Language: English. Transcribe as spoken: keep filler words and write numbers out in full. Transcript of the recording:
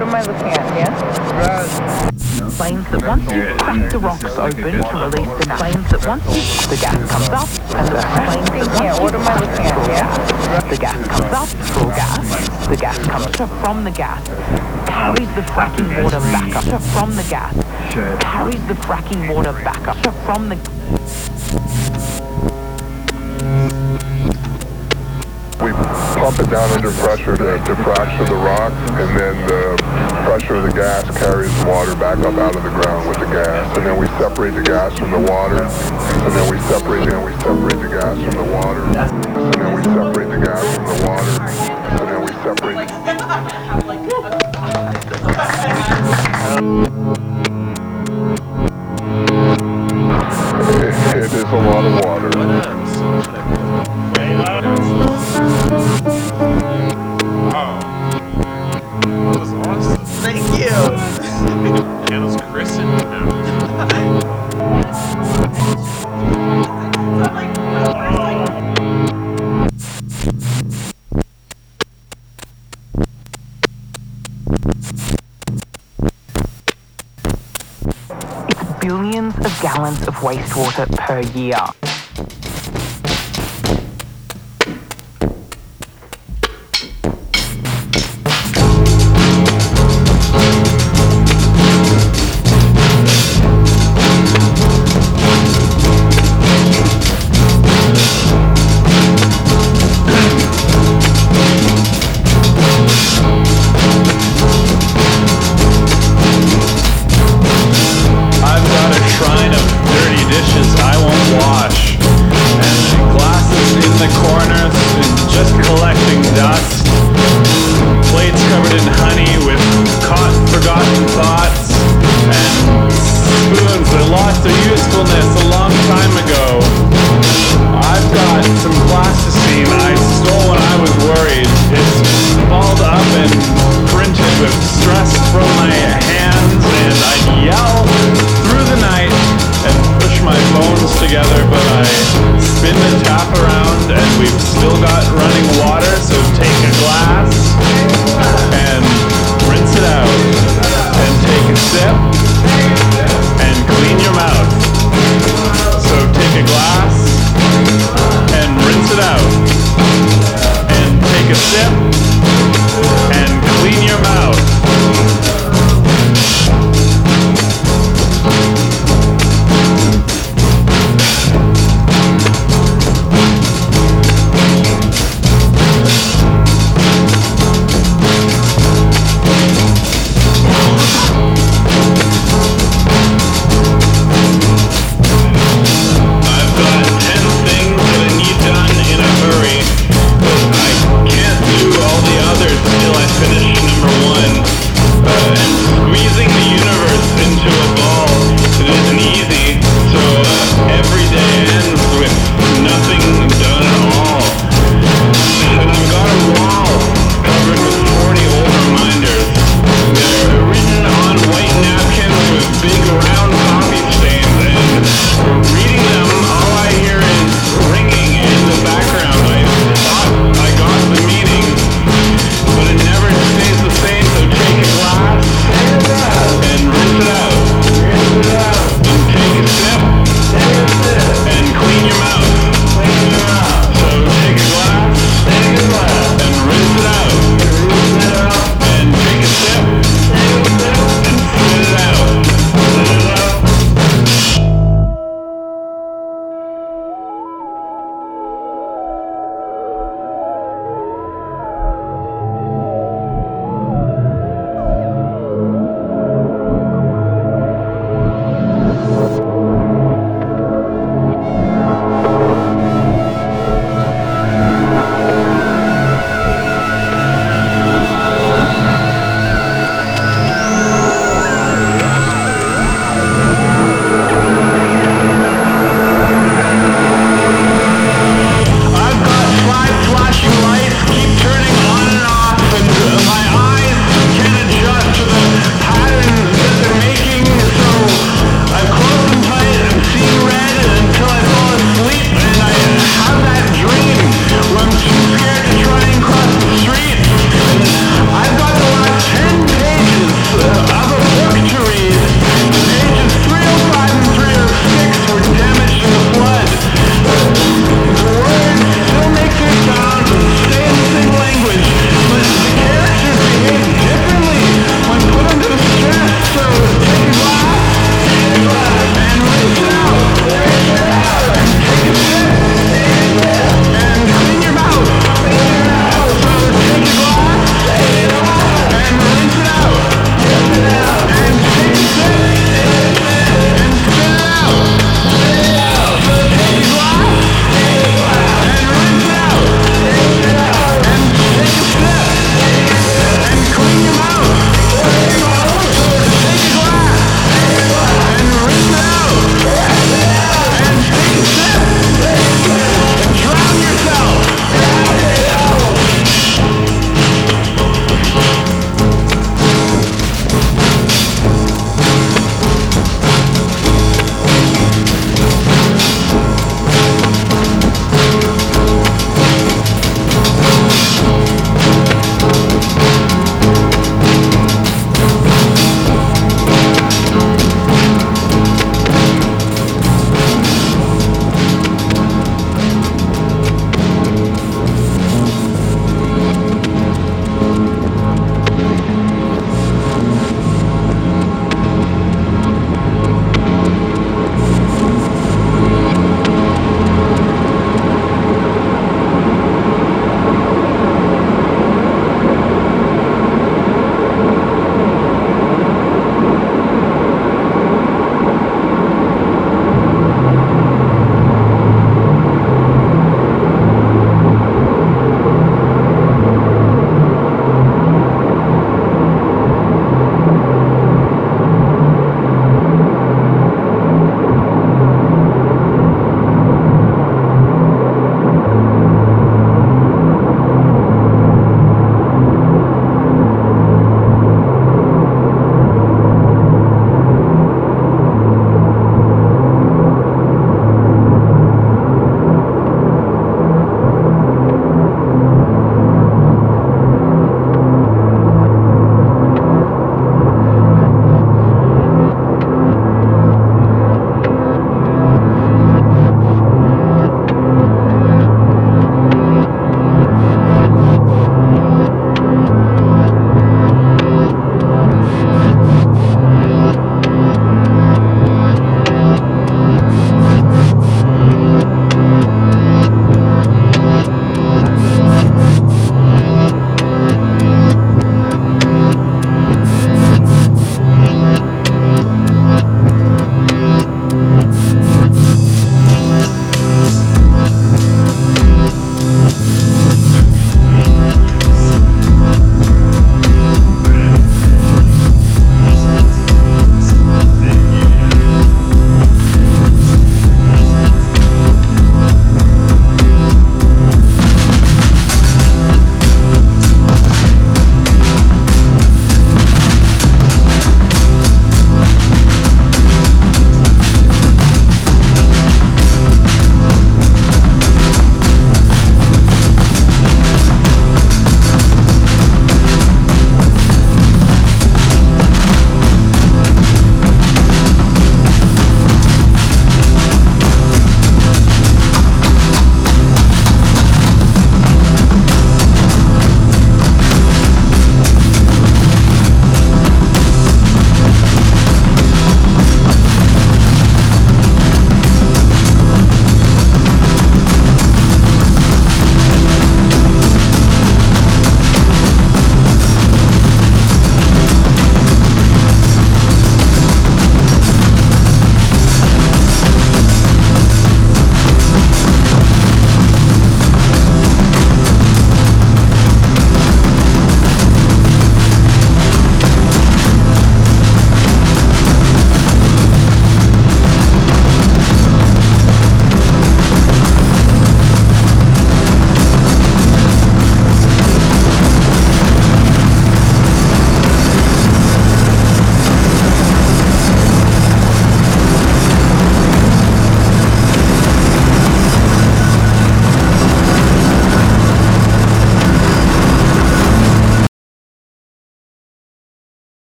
What am I looking at here? Flames that once you crack the rocks open to release the gas. Flames that once you the gas comes up and the flames that once What am I looking at here? the gas comes up full gas. The gas comes up from the gas. Carries the fracking water back up from the gas. Carries the fracking water back up from the. We pump it down under pressure to, to fracture the rock, and then the pressure of the gas carries the water back up out of the ground with the gas, and then we separate the gas from the water, and then we separate, and we separate the gas from the water, and then we separate the gas from the water, and then we separate. It, it is a lot of water. Thank you. Candles christened now. It's billions of gallons of wastewater per year. Finish number one, uh,